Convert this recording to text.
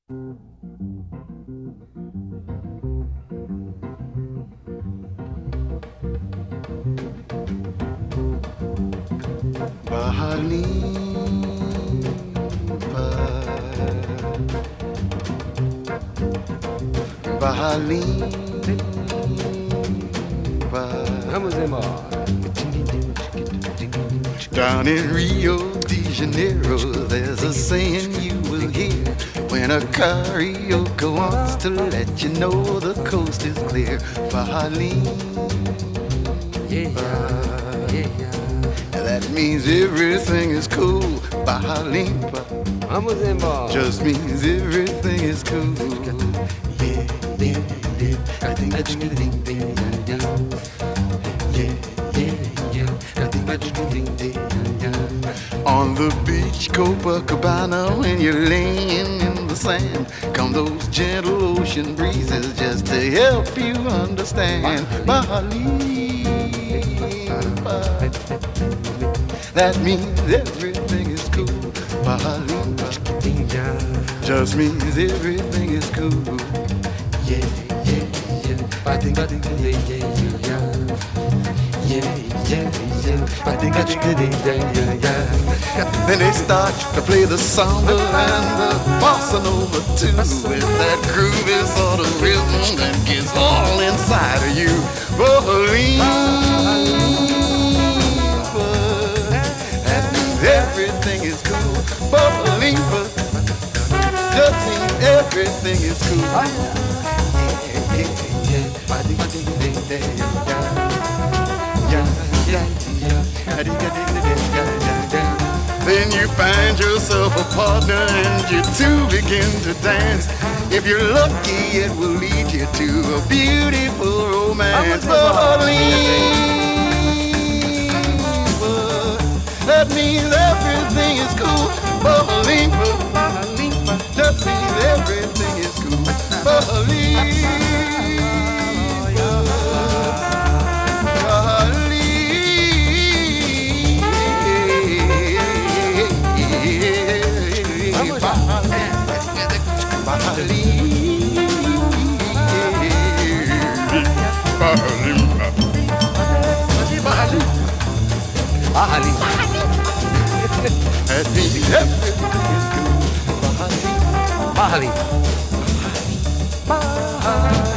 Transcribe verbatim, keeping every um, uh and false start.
Vamos embora. Down in Rio de Janeiro, there's a saying you will hear when a karaoke wants to let you know the coast is clear. Bahalim, Yeah, yeah. that means everything is cool. Bahalim, Vamos embora. just means everything is cool. Yeah, yeah, yeah. I think I think I think yeah, yeah, yeah, yeah. I think I think yeah. On the beach, Copacabana, when you're laying in the sand, come those gentle ocean breezes just to help you understand. Bali, that means everything is cool. Bali, just means everything is cool. Yeah, yeah, yeah. I think I think yeah, yeah, yeah. Yeah, yeah, yeah. I think I think yeah, yeah, yeah. Then they start to play the samba and the bossa nova too, with that groovy sort of rhythm that gets all inside of you. Believe that means everything is cool. Believe just means everything is cool. Yeah, yeah, yeah. I think I think yeah, yeah, yeah. Yeah, yeah, yeah. Then you find yourself a partner and you two begin to dance. If you're lucky, it will lead you to a beautiful romance. That means everything is cool. That means everything is cool. Bahali. Bahali. Bahali.